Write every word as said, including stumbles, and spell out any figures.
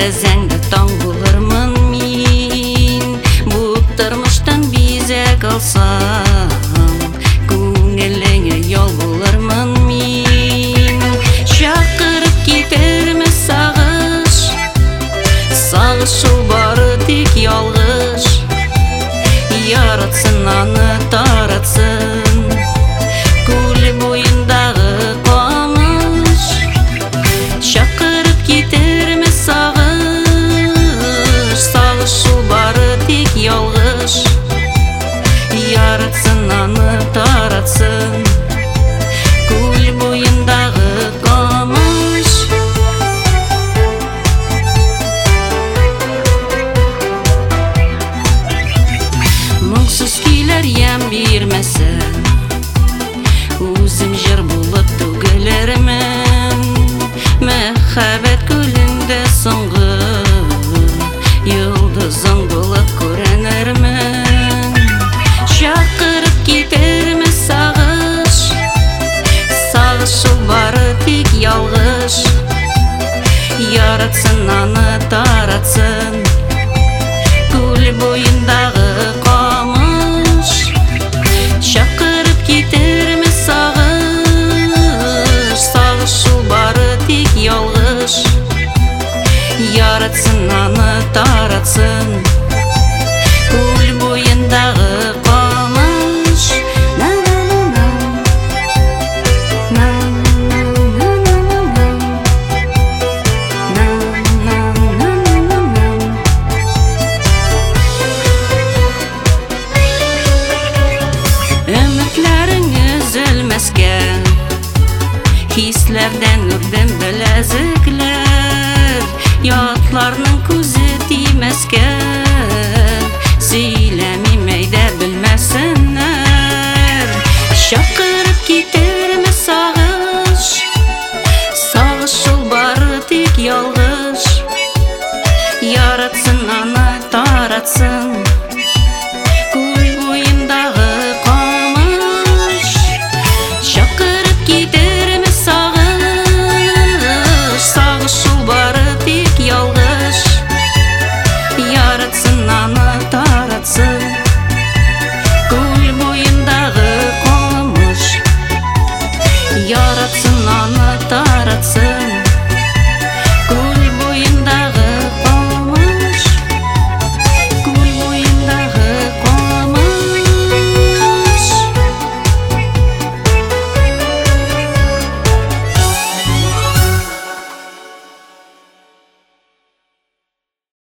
тәрәзәңдә таң булырмын мин, бу тормыштан бизәк алсам, күңелеңә ял булырмын мин. Чакырып китерме сагыш, сагыш шул бары тик ялгыш, яратсын аны таратсын күл буендагы камыш. Чакырып китерме сагыш, сагыш шул бары тик ялгыш, яратсын аны таратсын күл буендагы камыш. Моңсыз көйләр ям бирмәсен, үзем җыр булып түгелермен. Мәхәббәт күлендә соңгы йолдызың булып күренермен. Чакырып китерме сагыш, сагыш шул бары тик ялгыш, яратсын аны таратсын күл буендагы камыш. Чакырып китерме сагыш, сагыш шул бары тик ялгыш, яратсын аны таратсын күл буендагы камыш. Өметләрең өзелмәскә, хисләрдән үрдем беләзекләр, ятларның күзе тимәскә, сөйләмим әйдә белмәсеннәр. Чакыр